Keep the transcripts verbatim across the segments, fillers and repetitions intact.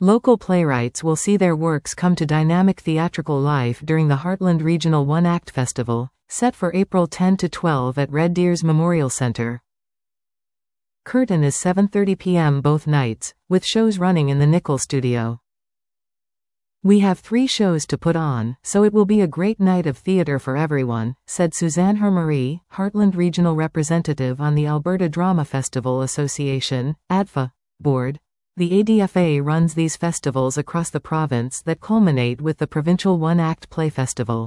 Local playwrights will see their works come to dynamic theatrical life during the Heartland Regional One Act Festival, set for April tenth to twelfth at Red Deer's Memorial Center. Curtain is seven thirty p m both nights, with shows running in the Nickel Studio. "We have three shows to put on, so it will be a great night of theater for everyone," said Suzanne Hermarie, Heartland Regional Representative on the Alberta Drama Festival Association, A D F A, board. The A D F A runs these festivals across the province that culminate with the provincial one-act play festival.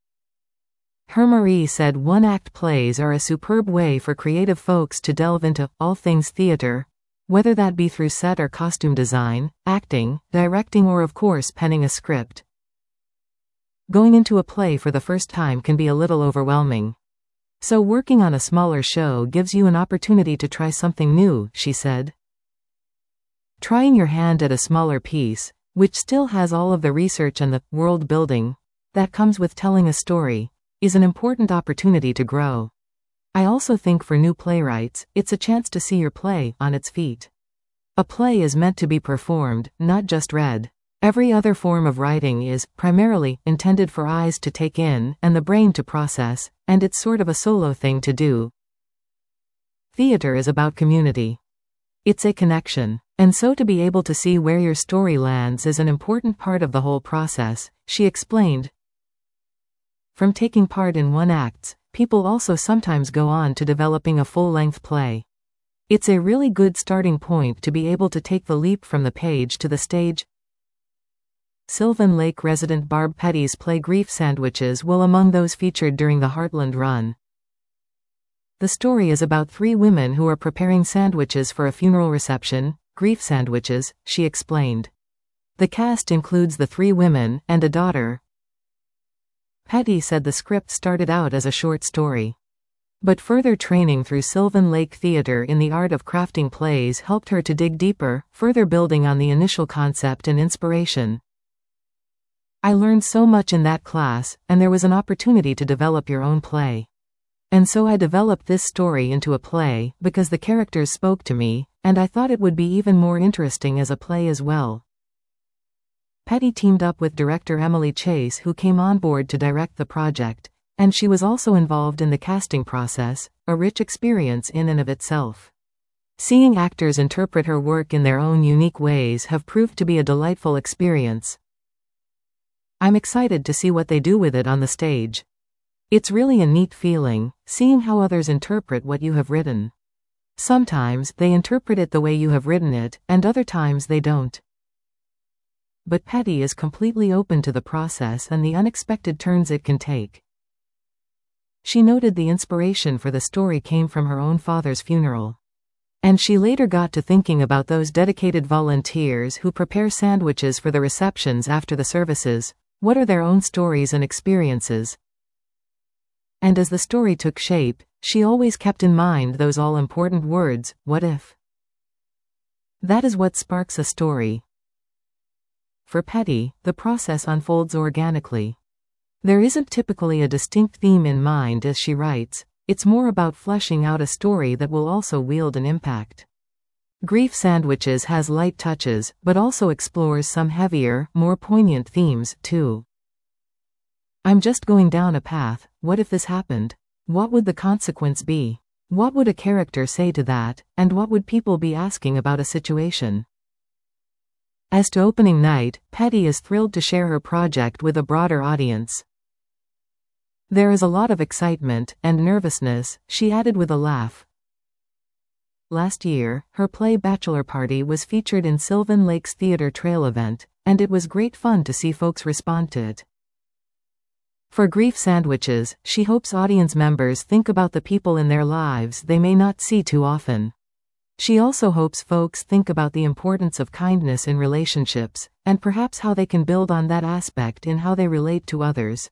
Hermarie said one-act plays are a superb way for creative folks to delve into all things theater, whether that be through set or costume design, acting, directing, or of course penning a script. Going into a play for the first time can be a little overwhelming. So working on a smaller show gives you an opportunity to try something new, she said. Trying your hand at a smaller piece, which still has all of the research and the world building that comes with telling a story, is an important opportunity to grow. I also think for new playwrights, it's a chance to see your play on its feet. A play is meant to be performed, not just read. Every other form of writing is, primarily, intended for eyes to take in and the brain to process, and it's sort of a solo thing to do. Theater is about community. It's a connection. And so to be able to see where your story lands is an important part of the whole process, she explained. From taking part in one acts, people also sometimes go on to developing a full-length play. It's a really good starting point to be able to take the leap from the page to the stage. Sylvan Lake resident Barb Petty's play Grief Sandwiches will among those featured during the Heartland Run. The story is about three women who are preparing sandwiches for a funeral reception, grief sandwiches, she explained. The cast includes the three women and a daughter. Petty said the script started out as a short story. But further training through Sylvan Lake Theatre in the art of crafting plays helped her to dig deeper, further building on the initial concept and inspiration. "I learned so much in that class, and there was an opportunity to develop your own play. And so I developed this story into a play, because the characters spoke to me, and I thought it would be even more interesting as a play as well." Petty teamed up with director Emily Chase, who came on board to direct the project, and she was also involved in the casting process, a rich experience in and of itself. Seeing actors interpret her work in their own unique ways have proved to be a delightful experience. "I'm excited to see what they do with it on the stage. It's really a neat feeling, seeing how others interpret what you have written. Sometimes they interpret it the way you have written it, and other times they don't. But Petty is completely open to the process and the unexpected turns it can take." She noted the inspiration for the story came from her own father's funeral. And she later got to thinking about those dedicated volunteers who prepare sandwiches for the receptions after the services. What are their own stories and experiences? And as the story took shape, she always kept in mind those all-important words, what if? That is what sparks a story. For Petty, the process unfolds organically. There isn't typically a distinct theme in mind as she writes, it's more about fleshing out a story that will also wield an impact. Grief Sandwiches has light touches, but also explores some heavier, more poignant themes, too. "I'm just going down a path, what if this happened? What would the consequence be? What would a character say to that, and what would people be asking about a situation?" As to opening night, Petty is thrilled to share her project with a broader audience. "There is a lot of excitement and nervousness," she added with a laugh. Last year, her play Bachelor Party was featured in Sylvan Lake's Theatre Trail event, and it was great fun to see folks respond to it. For Grief Sandwiches, she hopes audience members think about the people in their lives they may not see too often. She also hopes folks think about the importance of kindness in relationships, and perhaps how they can build on that aspect in how they relate to others.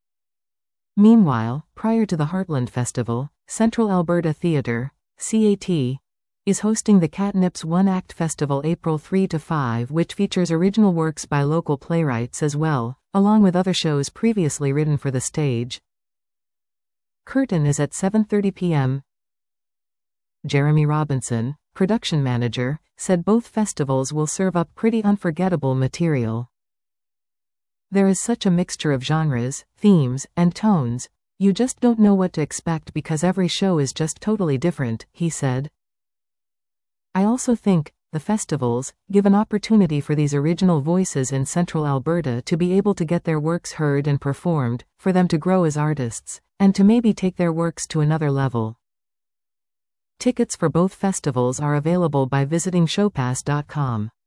Meanwhile, prior to the Heartland Festival, Central Alberta Theatre, C A T, is hosting the Catnips One Act Festival April third to fifth, which features original works by local playwrights as well, along with other shows previously written for the stage. Curtain is at seven thirty p m Jeremy Robinson, production manager, said both festivals will serve up pretty unforgettable material. There is such a mixture of genres, themes, and tones, you just don't know what to expect because every show is just totally different, he said. I also think the festivals give an opportunity for these original voices in Central Alberta to be able to get their works heard and performed, for them to grow as artists, and to maybe take their works to another level. Tickets for both festivals are available by visiting showpass dot com.